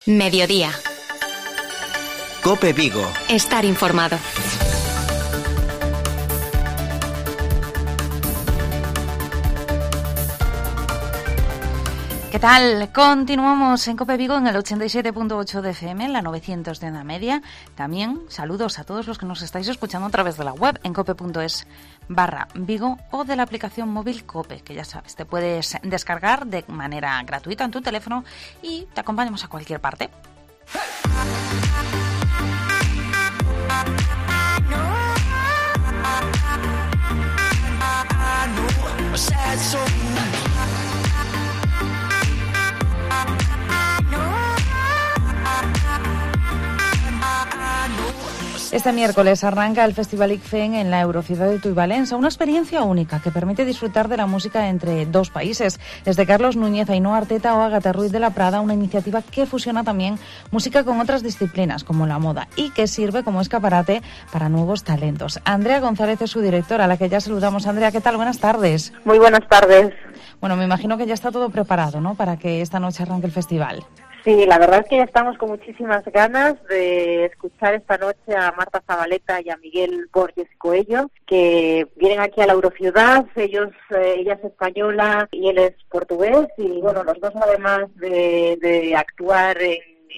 Mediodía. COPE Vigo. Estar informado. ¿Qué tal? Continuamos en COPE Vigo en el 87.8 de FM, en la 900 de onda media. También saludos a todos los que nos estáis escuchando a través de la web en cope.es/Vigo o de la aplicación móvil COPE, que ya sabes, te puedes descargar de manera gratuita en tu teléfono y te acompañamos a cualquier parte. Este miércoles arranca el Festival ICFEN en la Eurociudad de Tui Valença, una experiencia única que permite disfrutar de la música entre dos países. Desde Carlos Núñez, Ainhoa Arteta o Ágata Ruiz de la Prada, una iniciativa que fusiona también música con otras disciplinas como la moda y que sirve como escaparate para nuevos talentos. Andrea González es su directora, a la que ya saludamos. Andrea, ¿qué tal? Buenas tardes. Muy buenas tardes. Bueno, me imagino que ya está todo preparado, ¿no?, para que esta noche arranque el festival. Sí, la verdad es que ya estamos con muchísimas ganas de escuchar esta noche a Marta Zabaleta y a Miguel Borges Coello, que vienen aquí a la Eurociudad. Ella es española y él es portugués, y bueno, los dos, además de actuar en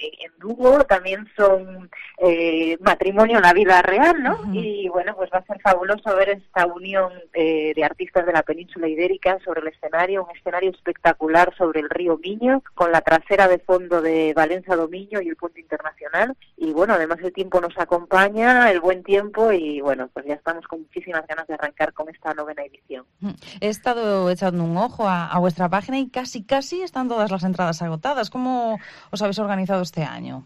dúo, también son matrimonio en la vida real, ¿no? Uh-huh. Y bueno, pues va a ser fabuloso ver esta unión de artistas de la península ibérica sobre el escenario, un escenario espectacular sobre el río Miño, con la trasera de fondo de Valença do Miño y el puente internacional. Y bueno, además el tiempo nos acompaña, el buen tiempo, y bueno, pues ya estamos con muchísimas ganas de arrancar con esta 9ª edición. He estado echando un ojo a vuestra página y casi están todas las entradas agotadas. ¿Cómo os habéis organizado este año?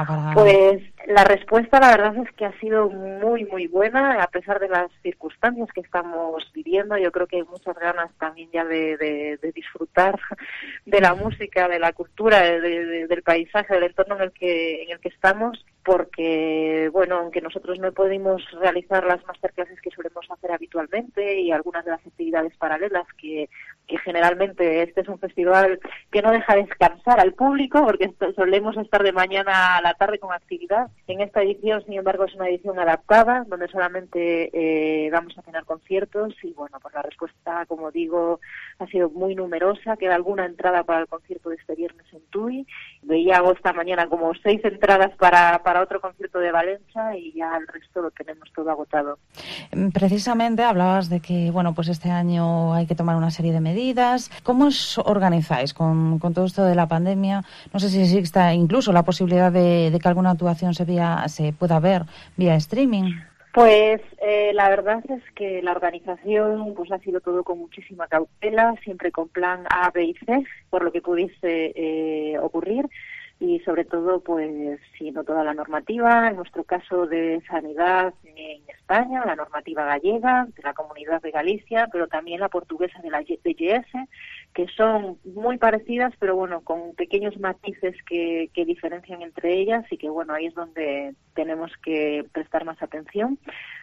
Pues la respuesta, la verdad, es que ha sido muy buena, a pesar de las circunstancias que estamos viviendo. Yo creo que hay muchas ganas también ya de disfrutar de la música, de la cultura, del paisaje, del entorno en el que estamos, porque, bueno, aunque nosotros no pudimos realizar las masterclasses que solemos hacer habitualmente y algunas de las actividades paralelas que generalmente este es un festival que no deja descansar al público, porque solemos estar de mañana a la tarde con actividad. En esta edición, sin embargo, es una edición adaptada, donde solamente vamos a tener conciertos, y bueno, pues la respuesta, como digo, ha sido muy numerosa. Queda alguna entrada para el concierto de este viernes en Tui. Veíamos esta mañana como 6 entradas para otro concierto de Valença, y ya el resto lo tenemos todo agotado. Precisamente hablabas de que, bueno, pues este año hay que tomar una serie de medidas. ¿Cómo os organizáis con todo esto de la pandemia? No sé si existe incluso la posibilidad de que alguna actuación se pueda ver vía streaming. Pues la verdad es que la organización pues ha sido todo con muchísima cautela, siempre con plan A, B y C, por lo que pudiese ocurrir. Y sobre todo, pues, siguiendo toda la normativa, en nuestro caso de sanidad en España, la normativa gallega, de la Comunidad de Galicia, pero también la portuguesa de la DGS, que son muy parecidas, pero bueno, con pequeños matices que diferencian entre ellas, y que bueno, ahí es donde tenemos que prestar más atención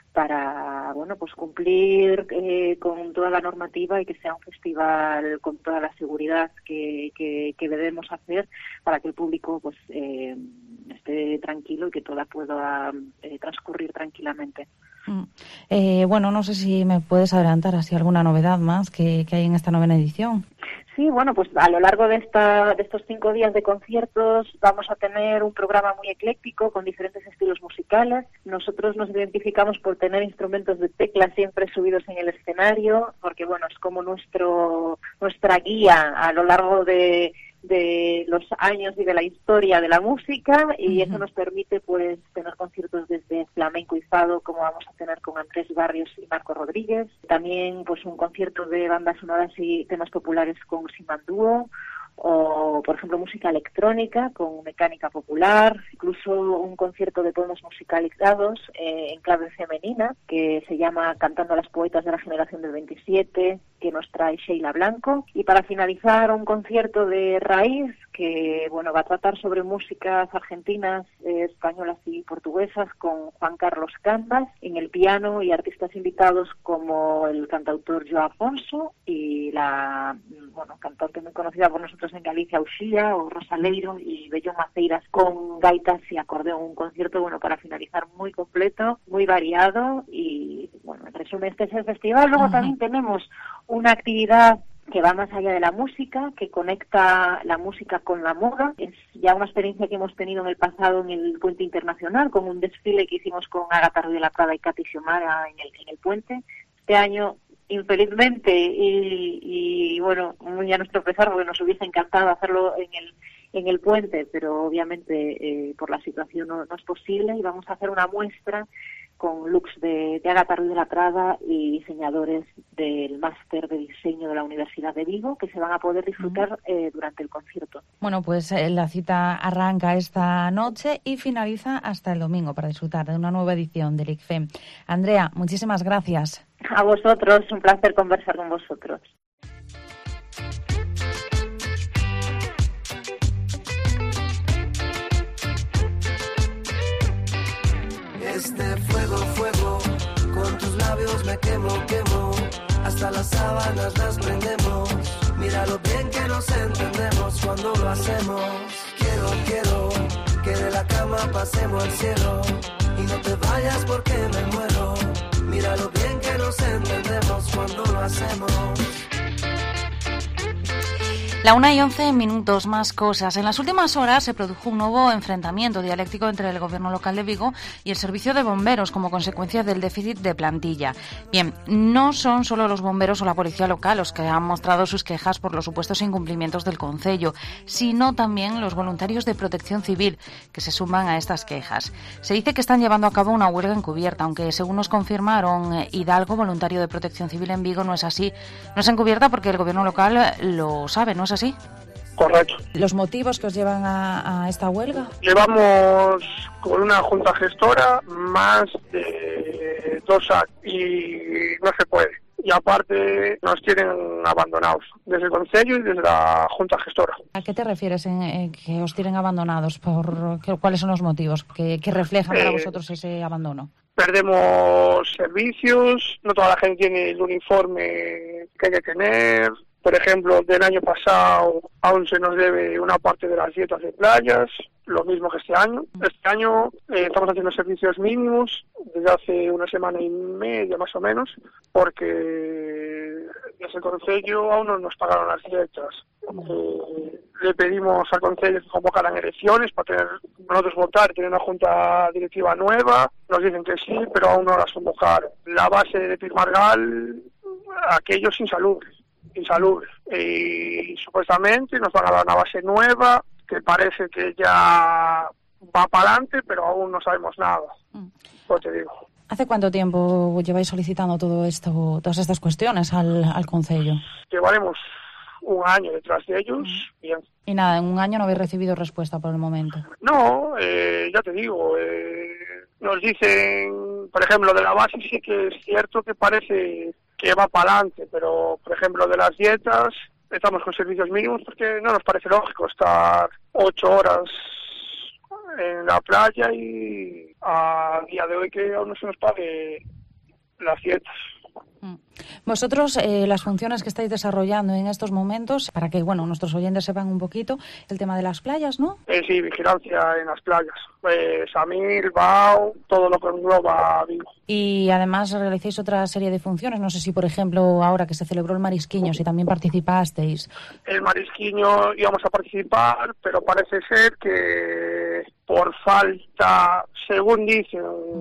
para, bueno, pues cumplir con toda la normativa y que sea un festival con toda la seguridad que debemos hacer para que el público pues esté tranquilo y que todo pueda transcurrir tranquilamente. Bueno, no sé si me puedes adelantar así alguna novedad más que hay en esta 9ª edición. Sí, bueno, pues a lo largo de estos 5 días de conciertos vamos a tener un programa muy ecléctico con diferentes estilos musicales. Nosotros nos identificamos por tener instrumentos de tecla siempre subidos en el escenario, porque bueno, es como nuestra guía a lo largo de los años y de la historia de la música, y eso nos permite pues tener conciertos desde flamenco y fado, como vamos a tener con Andrés Barrios y Marco Rodríguez, también pues un concierto de bandas sonoras y temas populares con Simandúo, o por ejemplo música electrónica con mecánica popular, incluso un concierto de poemas musicalizados en clave femenina que se llama Cantando a las poetas de la generación del 27, que nos trae Sheila Blanco. Y para finalizar, un concierto de raíz que va a tratar sobre músicas argentinas, españolas y portuguesas, con Juan Carlos Canvas en el piano y artistas invitados como el cantautor João Afonso y la cantante muy conocida por nosotros en Galicia, Uxía, o Rosaleiro y Bello Maceiras, con gaitas y acordeón. Un concierto para finalizar muy completo, muy variado y en resumen este es el festival. Luego también tenemos una actividad que va más allá de la música, que conecta la música con la moda. Es ya una experiencia que hemos tenido en el pasado en el Puente Internacional, con un desfile que hicimos con Agatha Ruiz de la Prada y Katy Xiomara en el puente. Este año, infelizmente, y muy a nuestro pesar, porque nos hubiese encantado hacerlo en el puente, pero obviamente por la situación no es posible, y vamos a hacer una muestra con looks de Agatha Ruiz de la Prada y diseñadores del máster de diseño de la Universidad de Vigo, que se van a poder disfrutar durante el concierto. Bueno, pues la cita arranca esta noche y finaliza hasta el domingo para disfrutar de una nueva edición del ICFEM. Andrea, muchísimas gracias. A vosotros, un placer conversar con vosotros. Este fuego, fuego, con tus labios me quemo, quemo, hasta las sábanas las prendemos. Mira lo bien que nos entendemos cuando lo hacemos. Quiero, quiero, que de la cama pasemos al cielo, y no te vayas porque me muero. Mira lo bien que nos entendemos cuando lo hacemos. La 1:11, más cosas. En las últimas horas se produjo un nuevo enfrentamiento dialéctico entre el Gobierno local de Vigo y el Servicio de Bomberos como consecuencia del déficit de plantilla. Bien, no son solo los bomberos o la policía local los que han mostrado sus quejas por los supuestos incumplimientos del concello, sino también los voluntarios de Protección Civil que se suman a estas quejas. Se dice que están llevando a cabo una huelga encubierta, aunque según nos confirmaron Hidalgo, voluntario de Protección Civil en Vigo, no es así. No es encubierta porque el Gobierno local lo sabe, ¿no es así? Correcto. ¿Los motivos que os llevan a esta huelga? Llevamos con una junta gestora más de 2 años y no se puede. Y aparte nos tienen abandonados desde el concello y desde la junta gestora. ¿A qué te refieres en que os tienen abandonados? ¿Cuáles son los motivos que reflejan para vosotros ese abandono? Perdemos servicios, no toda la gente tiene el uniforme que hay que tener. Por ejemplo, del año pasado aún se nos debe una parte de las dietas de playas, lo mismo que este año. Este año estamos haciendo servicios mínimos desde hace una semana y media más o menos, porque desde el concello aún no nos pagaron las dietas. Le pedimos al concello que convocaran elecciones para nosotros votar y tener una junta directiva nueva. Nos dicen que sí, pero aún no las convocaron. La base de Pirmargal, aquellos insalubres. Y supuestamente nos van a dar una base nueva que parece que ya va para adelante, pero aún no sabemos nada. Pues te digo. ¿Hace cuánto tiempo lleváis solicitando todas estas cuestiones al concello? Llevaremos un año detrás de ellos. Bien. Y nada, en un año no habéis recibido respuesta por el momento. No, ya te digo, nos dicen, por ejemplo, de la base sí que es cierto que parece que va para adelante, pero por ejemplo de las dietas estamos con servicios mínimos porque no nos parece lógico estar 8 horas en la playa y a día de hoy que aún no se nos pague las dietas. Vosotros, las funciones que estáis desarrollando en estos momentos, para que nuestros oyentes sepan un poquito, el tema de las playas, ¿no? Sí, vigilancia en las playas. Samil, Bao, todo lo que engloba Vigo. Y además realizáis otra serie de funciones. No sé si, por ejemplo, ahora que se celebró el Marisquiño, si también participasteis. El Marisquiño íbamos a participar, pero parece ser que por falta, según dicen,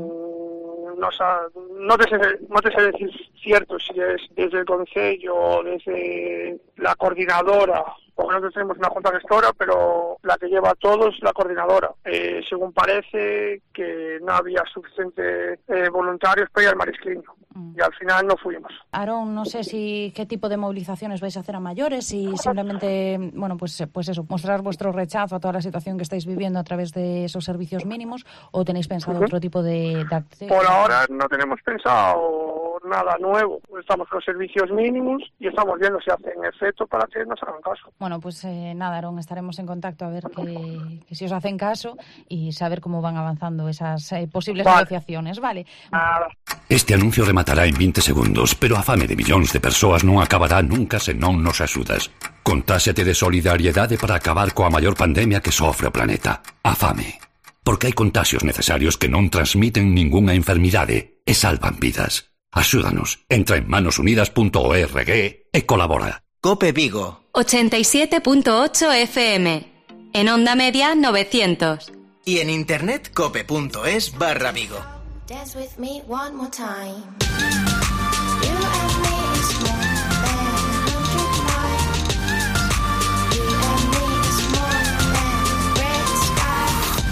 no te sé decir cierto si es desde el concello o desde la coordinadora, porque nosotros tenemos una junta gestora, pero la que lleva a todos es la coordinadora. Según parece que no había suficiente voluntarios para ir al Marisquiño y al final no fuimos. Aarón, no sé qué tipo de movilizaciones vais a hacer a mayores y simplemente, pues eso, mostrar vuestro rechazo a toda la situación que estáis viviendo a través de esos servicios mínimos, o tenéis pensado otro tipo de acción. Por ahora no tenemos pensado nada nuevo. Estamos con servicios mínimos y estamos viendo si hacen efecto para que nos hagan caso. Bueno, pues nada, Aarón, estaremos en contacto a ver que si os hacen caso y saber cómo van avanzando esas posibles negociaciones, vale? Nada. Este anuncio rematará en 20 segundos, pero a fame de millóns de persoas non acabará nunca se non nos axudas. Contáxate de solidariedade para acabar coa maior pandemia que sofre o planeta, a fame. Porque hai contaxios necesarios que non transmiten ningunha enfermidade e salvan vidas. Axúdanos, entra en manosunidas.org e colabora. Cope Vigo 87.8 FM. En onda media 900. y en internet cope.es/Vigo. Dance with me one more time. You and me is more than 100 miles. You and me is more than red sky.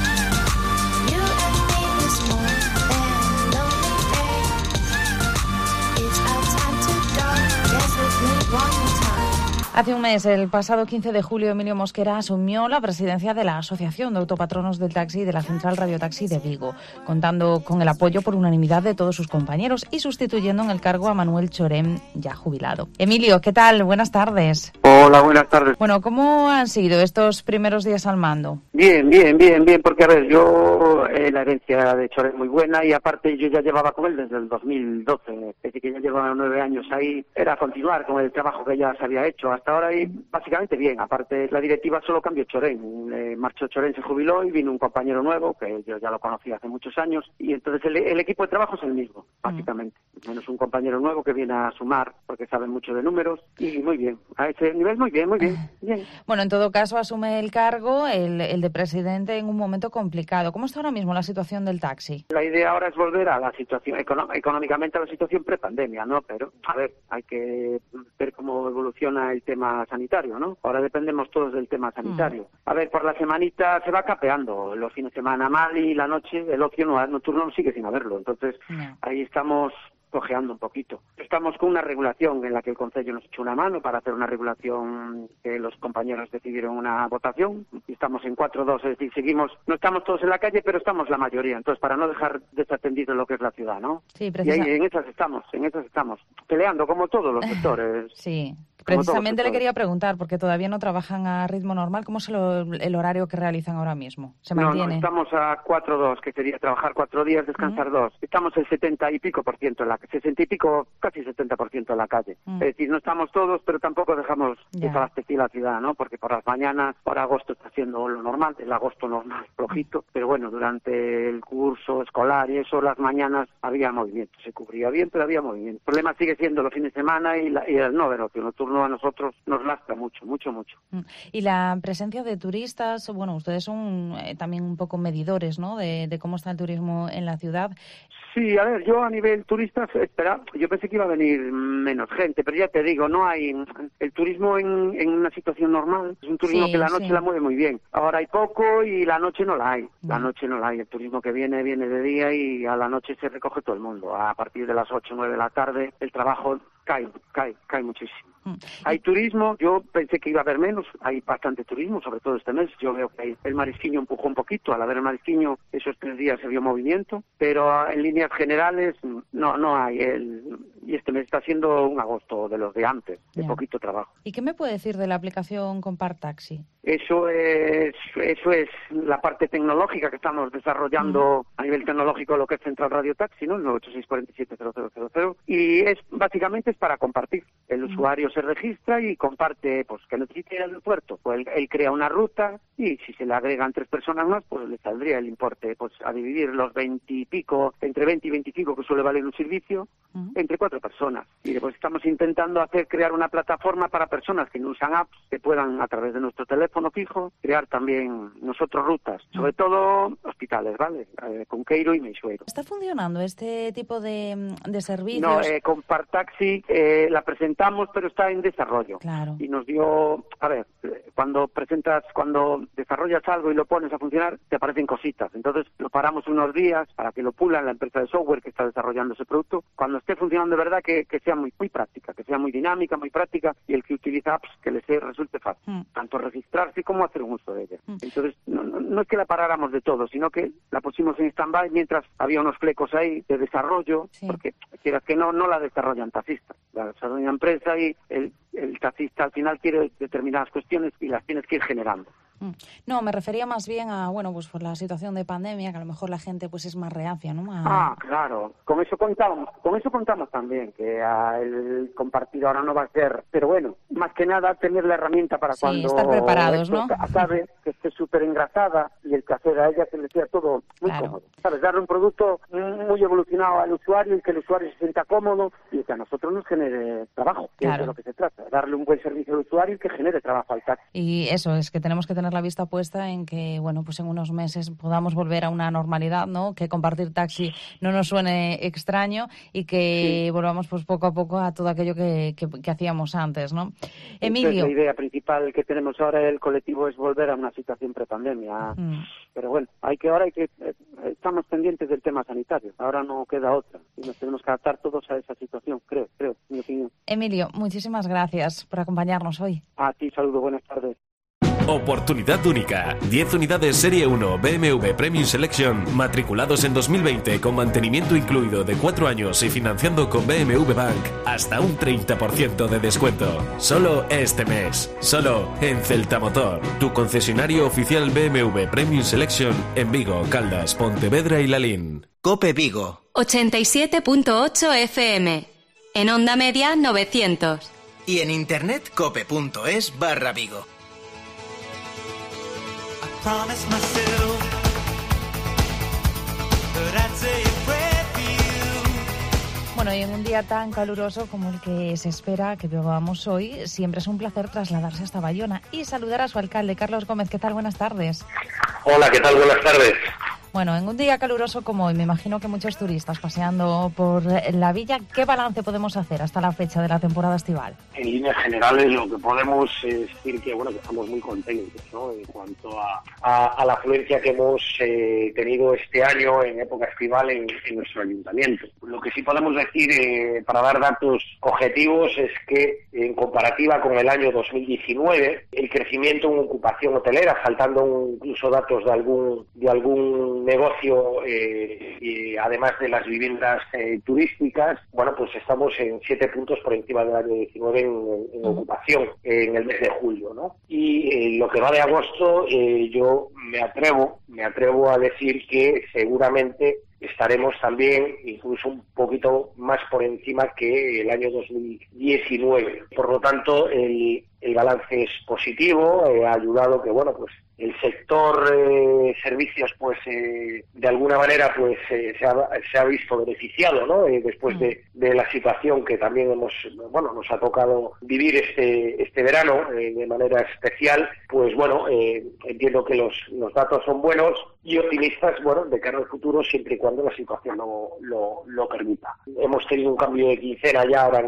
You and me is more than lonely day. It's our time to go. Dance with me one more time. Hace un mes, el pasado 15 de julio, Emilio Mosquera asumió la presidencia de la Asociación de Autopatronos del Taxi y de la Central Radiotaxi de Vigo, contando con el apoyo por unanimidad de todos sus compañeros y sustituyendo en el cargo a Manuel Chorén, ya jubilado. Emilio, ¿qué tal? Buenas tardes. Hola, buenas tardes. Bueno, ¿cómo han sido estos primeros días al mando? Bien, porque a ver, yo la herencia de Chorén es muy buena y aparte yo ya llevaba con él desde el 2012, es decir, que ya llevaba 9 años ahí, era continuar con el trabajo que ya se había hecho hasta ahora y básicamente bien. Aparte, la directiva solo cambió Chorén. Marchó Chorén, se jubiló y vino un compañero nuevo, que yo ya lo conocía hace muchos años, y entonces el equipo de trabajo es el mismo, básicamente. Menos un compañero nuevo que viene a sumar, porque sabe mucho de números, y muy bien. A ese nivel, muy bien. Bueno, en todo caso, asume el cargo el de presidente en un momento complicado. ¿Cómo está ahora mismo la situación del taxi? La idea ahora es volver a la situación, económicamente a la situación prepandemia, ¿no? Pero, a ver, hay que ver cómo evoluciona el tema sanitario, ¿no? Ahora dependemos todos del tema sanitario. A ver, por la semanita se va capeando, los fines de semana mal y la noche, el ocio nocturno sigue sin haberlo. Entonces, ahí estamos cojeando un poquito. Estamos con una regulación en la que el Concello nos echó una mano para hacer una regulación que los compañeros decidieron una votación y estamos en 4-2, es decir, no estamos todos en la calle, pero estamos la mayoría, entonces para no dejar desatendido lo que es la ciudad, ¿no? Sí, y ahí en esas estamos, peleando como todos los sectores. Sí. Precisamente le quería preguntar, porque todavía no trabajan a ritmo normal, ¿cómo es el horario que realizan ahora mismo? ¿Se mantiene? No, estamos a 4-2, que sería trabajar 4 días, descansar 2. Estamos el 70 y pico por ciento en la 60 y pico, casi 70% en la calle. Es decir, no estamos todos, pero tampoco dejamos desabastecida la ciudad, ¿no? Porque por las mañanas, ahora agosto está haciendo lo normal, el agosto normal, flojito, pero bueno, durante el curso escolar y eso, las mañanas había movimiento, se cubría bien, pero había movimiento. El problema sigue siendo los fines de semana y el no nocturno a nosotros nos lastra mucho. Y la presencia de turistas, bueno, ustedes son también un poco medidores, ¿no?, de cómo está el turismo en la ciudad. Sí, a ver, yo a nivel turistas, yo pensé que iba a venir menos gente, pero ya te digo, no hay el turismo en una situación normal, es un turismo que la noche la mueve muy bien. Ahora hay poco y la noche no la hay. El turismo que viene de día y a la noche se recoge todo el mundo. A partir de las 8 o 9 de la tarde el trabajo cae muchísimo. Hay turismo, yo pensé que iba a haber menos, hay bastante turismo, sobre todo este mes. Yo veo que el Marisquiño empujó un poquito, al haber el Marisquiño esos 3 días se vio movimiento, pero en líneas generales no hay. Y este mes está siendo un agosto de los de antes, de poquito trabajo. ¿Y qué me puede decir de la aplicación Compart Taxi? Eso es la parte tecnológica que estamos desarrollando a nivel tecnológico, lo que es Central Radio Taxi, ¿no? El 986470000, y básicamente es para compartir. El usuario se registra y comparte, pues que necesite ir al aeropuerto, pues él crea una ruta y si se le agregan 3 personas más, pues le saldría el importe, pues a dividir los 20 y pico, entre 20 y 25 que suele valer un servicio, entre 4 personas. Y después estamos intentando crear una plataforma para personas que no usan apps, que puedan a través de nuestro teléfono fijo, crear también nosotros rutas, sobre todo hospitales, ¿vale? Conqueiro y Meixueiro. ¿Está funcionando este tipo de servicios? No, Compart Taxi la presentamos, pero está en desarrollo. Claro. Y nos dio, cuando desarrollas algo y lo pones a funcionar, te aparecen cositas. Entonces lo paramos unos días para que lo pulan la empresa de software que está desarrollando ese producto. Cuando esté funcionando verdad que sea muy práctica, que sea muy dinámica, muy práctica, y el que utiliza apps que les resulte fácil, tanto registrarse como hacer un uso de ella. Entonces, no es que la paráramos de todo, sino que la pusimos en stand-by mientras había unos flecos ahí de desarrollo, porque quieras que no la desarrollan taxistas, la desarrolla empresa, y el taxista al final quiere determinadas cuestiones y las tienes que ir generando. No, me refería más bien a, bueno, pues por la situación de pandemia, que a lo mejor la gente pues es más reacia, ¿no? Claro, con eso contamos también, que el compartir ahora no va a ser, pero bueno, más que nada tener la herramienta para cuando estar preparados, ¿no? Acabe, que esté súper engrasada y el que hacer a ella que le sea todo muy cómodo, ¿sabes? Darle un producto muy evolucionado al usuario y que el usuario se sienta cómodo y que a nosotros nos genere trabajo, que es de lo que se trata, darle un buen servicio al usuario y que genere trabajo al taxi. Y eso, es que tenemos que tener la vista puesta en que, bueno, pues en unos meses podamos volver a una normalidad, ¿no? Que compartir taxi no nos suene extraño y que volvamos pues poco a poco a todo aquello que hacíamos antes, ¿no? Emilio. La idea principal que tenemos ahora el colectivo es volver a una situación prepandemia. Pero bueno, estamos pendientes del tema sanitario. Ahora no queda otra. Y nos tenemos que adaptar todos a esa situación, creo, mi opinión. Emilio, muchísimas gracias por acompañarnos hoy. A ti, saludo, buenas tardes. Oportunidad única. 10 unidades Serie 1 BMW Premium Selection matriculados en 2020 con mantenimiento incluido de 4 años y financiando con BMW Bank hasta un 30% de descuento. Solo este mes. Solo en Celta Motor, tu concesionario oficial BMW Premium Selection en Vigo, Caldas, Pontevedra y Lalín. COPE Vigo 87.8 FM. En onda media 900. Y en internet cope.es/Vigo. Promise myself that I'd say a prayer for you. Bueno, y en un día tan caluroso como el que se espera que vivamos hoy, siempre es un placer trasladarse hasta Bayona y saludar a su alcalde, Carlos Gómez. ¿Qué tal? Buenas tardes. Hola, ¿qué tal? Buenas tardes. Bueno, en un día caluroso como hoy, me imagino que muchos turistas paseando por la villa, ¿qué balance podemos hacer hasta la fecha de la temporada estival? En líneas generales lo que podemos decir que estamos muy contentos, ¿no? En cuanto a la afluencia que hemos tenido este año en época estival en nuestro ayuntamiento. Lo que sí podemos decir para dar datos objetivos es que en comparativa con el año 2019 el crecimiento en ocupación hotelera, saltando incluso datos de algún negocio y además de las viviendas turísticas, pues estamos en 7 puntos por encima del año 19 en ocupación en el mes de julio, ¿no? Y lo que va de agosto, yo me atrevo a decir que seguramente estaremos también incluso un poquito más por encima que el año 2019. Por lo tanto, el balance es positivo, ha ayudado que, el sector servicios, de alguna manera, se ha visto beneficiado, ¿no? Después de la situación que también nos ha tocado vivir este verano de manera especial, entiendo que los datos son buenos y optimistas, de cara al futuro, siempre y cuando la situación lo permita. Hemos tenido un cambio de quincena ya ahora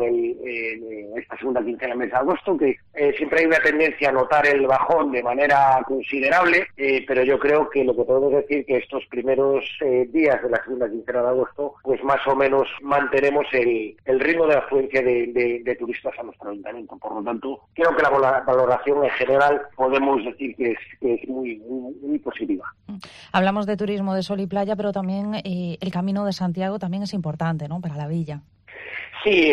en esta segunda quincena del mes de agosto, que siempre hay una tendencia a notar el bajón de manera considerable, pero yo creo que lo que podemos decir que estos primeros días de la segunda quincena de agosto, más o menos mantenemos el ritmo de afluencia de turistas a nuestro ayuntamiento. Por lo tanto, creo que la valoración en general podemos decir que es muy, muy positiva. Hablamos de turismo de sol y playa, pero también el Camino de Santiago también es importante, ¿no?, para la villa. Sí,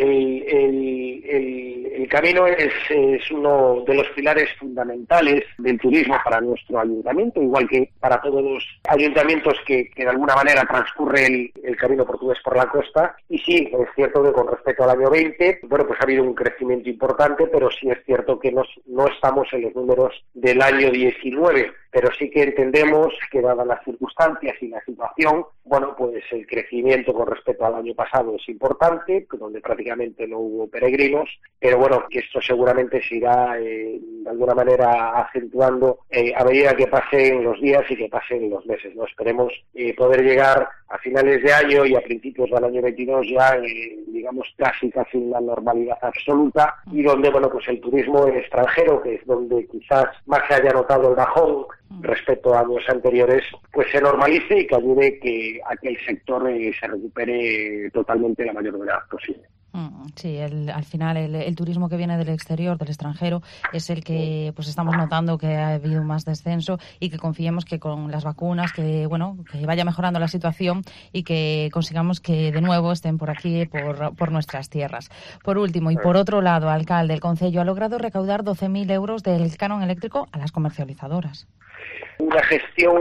el camino es uno de los pilares fundamentales del turismo para nuestro ayuntamiento, igual que para todos los ayuntamientos que de alguna manera transcurre el camino portugués por la costa. Y sí, es cierto que con respecto al año 20, ha habido un crecimiento importante, pero sí es cierto que no estamos en los números del año 19. Pero sí que entendemos que, dadas las circunstancias y la situación, el crecimiento con respecto al año pasado es importante, donde prácticamente no hubo peregrinos, pero que esto seguramente se irá de alguna manera acentuando a medida que pasen los días y que pasen los meses, ¿no? Esperemos poder llegar a finales de año y a principios del año 22 ya, casi en la normalidad absoluta, y donde, el turismo extranjero, que es donde quizás más se haya notado el bajón respecto a años anteriores, se normalice y que ayude a que el sector se recupere totalmente la mayor brevedad posible. Sí, al final el turismo que viene del exterior, del extranjero, es el que pues estamos notando que ha habido más descenso, y que confiemos que con las vacunas, que vaya mejorando la situación y que consigamos que de nuevo estén por aquí, por nuestras tierras. Por último, y por otro lado, alcalde, el Concello ha logrado recaudar 12.000 euros del canon eléctrico a las comercializadoras. Una gestión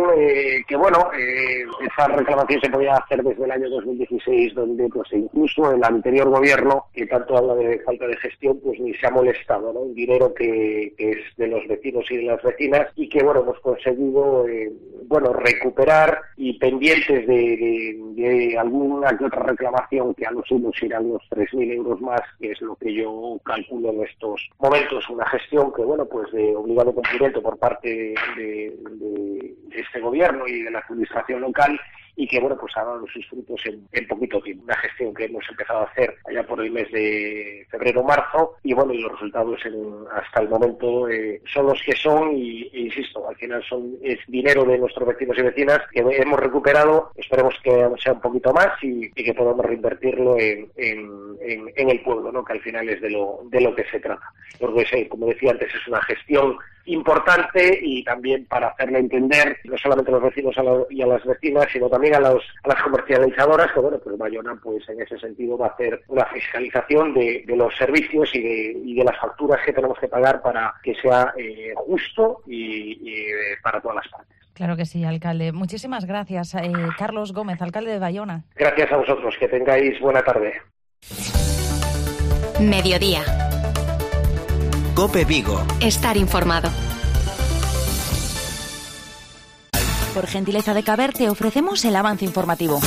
esa reclamación se podía hacer desde el año 2016, donde pues incluso el anterior gobierno, que tanto habla de falta de gestión, pues ni se ha molestado, ¿no? Un dinero que es de los vecinos y de las vecinas, y que hemos conseguido recuperar, y pendientes de alguna que otra reclamación, que a lo sumo irán unos 3.000 euros más, que es lo que yo calculo en estos momentos. Una gestión que de obligado cumplimiento por parte de este gobierno y de la administración local, y que ha dado sus frutos en poquito tiempo. Una gestión que hemos empezado a hacer allá por el mes de febrero-marzo, y los resultados hasta el momento son los que son, y insisto, al final es dinero de nuestros vecinos y vecinas que hemos recuperado. Esperemos que sea un poquito más y que podamos reinvertirlo en el pueblo, ¿no? Que al final es de lo que se trata. Porque, como decía antes, es una gestión importante, y también para hacerle entender no solamente a los vecinos y a las vecinas, sino también a las comercializadoras, que Bayona en ese sentido va a hacer una fiscalización de los servicios y de las facturas que tenemos que pagar para que sea justo y para todas las partes. Claro que sí, alcalde. Muchísimas gracias. Carlos Gómez, alcalde de Bayona. Gracias a vosotros, que tengáis buena tarde. Mediodía. COPE Vigo. Estar informado. Por gentileza de Caber te ofrecemos el avance informativo.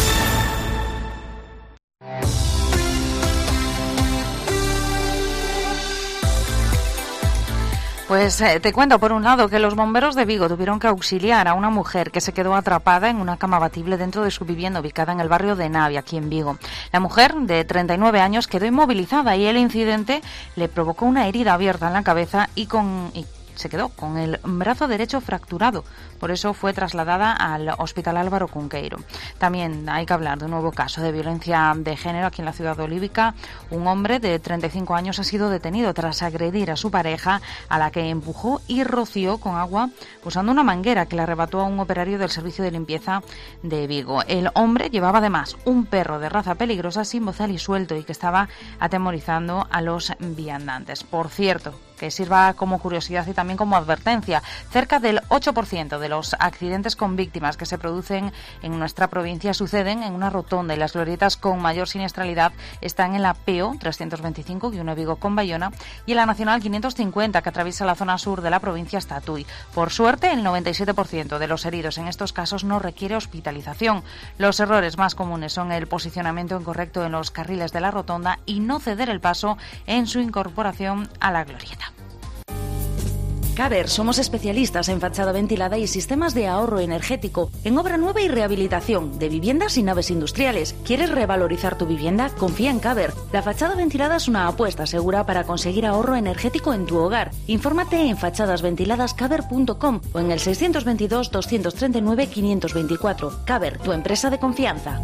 Pues te cuento, por un lado, que los bomberos de Vigo tuvieron que auxiliar a una mujer que se quedó atrapada en una cama abatible dentro de su vivienda ubicada en el barrio de Navia, aquí en Vigo. La mujer, de 39 años, quedó inmovilizada, y el incidente le provocó una herida abierta en la cabeza y se quedó con el brazo derecho fracturado. Por eso fue trasladada al Hospital Álvaro Cunqueiro. También hay que hablar de un nuevo caso de violencia de género aquí en la ciudad de Olívica. Un hombre de 35 años ha sido detenido tras agredir a su pareja, a la que empujó y roció con agua usando una manguera que le arrebató a un operario del servicio de limpieza de Vigo. El hombre llevaba además un perro de raza peligrosa sin bozal y suelto, y que estaba atemorizando a los viandantes. Por cierto, que sirva como curiosidad y también como advertencia, cerca del 8% de los accidentes con víctimas que se producen en nuestra provincia suceden en una rotonda, y las glorietas con mayor siniestralidad están en la PO 325, que une Vigo con Bayona, y en la Nacional 550, que atraviesa la zona sur de la provincia hasta Tui. Por suerte, el 97% de los heridos en estos casos no requiere hospitalización. Los errores más comunes son el posicionamiento incorrecto en los carriles de la rotonda y no ceder el paso en su incorporación a la glorieta. Caber, somos especialistas en fachada ventilada y sistemas de ahorro energético, en obra nueva y rehabilitación de viviendas y naves industriales. ¿Quieres revalorizar tu vivienda? Confía en Caber. La fachada ventilada es una apuesta segura para conseguir ahorro energético en tu hogar. Infórmate en fachadasventiladascaber.com o en el 622 239 524. Caber, tu empresa de confianza.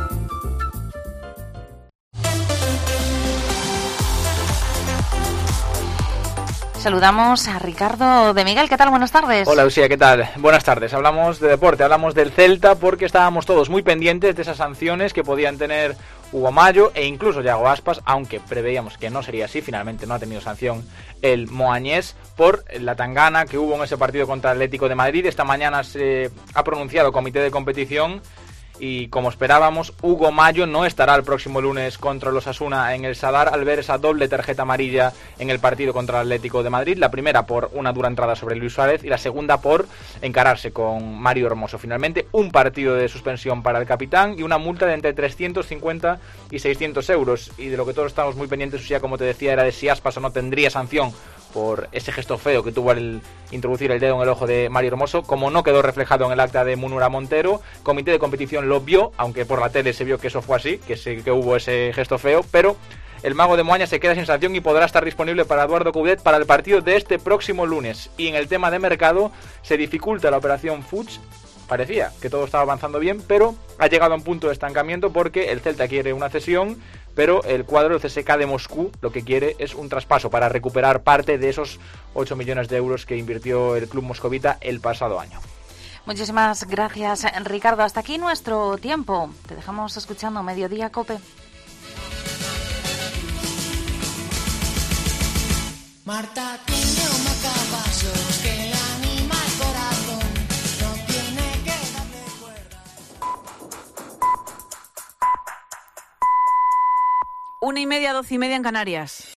Saludamos a Ricardo de Miguel. ¿Qué tal? Buenas tardes. Hola, Lucía, ¿qué tal? Buenas tardes. Hablamos de deporte, hablamos del Celta, porque estábamos todos muy pendientes de esas sanciones que podían tener Hugo Mallo e incluso Yago Aspas, aunque preveíamos que no sería así. Finalmente no ha tenido sanción el moañés por la tangana que hubo en ese partido contra el Atlético de Madrid. Esta mañana se ha pronunciado el comité de competición y, como esperábamos, Hugo Mallo no estará el próximo lunes contra los Osasuna en el Sadar al ver esa doble tarjeta amarilla en el partido contra el Atlético de Madrid. La primera por una dura entrada sobre Luis Suárez y la segunda por encararse con Mario Hermoso. Finalmente, un partido de suspensión para el capitán y una multa de entre 350 y 600 euros. Y de lo que todos estamos muy pendientes, ya como te decía, era de si Aspas o no tendría sanción por ese gesto feo que tuvo al introducir el dedo en el ojo de Mario Hermoso. Como no quedó reflejado en el acta de Munura Montero, comité de competición lo vio, aunque por la tele se vio que eso fue así, que hubo ese gesto feo, pero el mago de Moaña se queda sin sanción y podrá estar disponible para Eduardo Coudet para el partido de este próximo lunes. Y en el tema de mercado se dificulta la operación Fuchs. Parecía que todo estaba avanzando bien, pero ha llegado a un punto de estancamiento porque el Celta quiere una cesión pero el cuadro del CSKA de Moscú lo que quiere es un traspaso para recuperar parte de esos 8 millones de euros que invirtió el club moscovita el pasado año. Muchísimas gracias, Ricardo. Hasta aquí nuestro tiempo. Te dejamos escuchando Mediodía Cope. Marta tiene un marcapasos que le anima el corazón, no tiene que darle cuerda. 1:30, 12:30 en Canarias.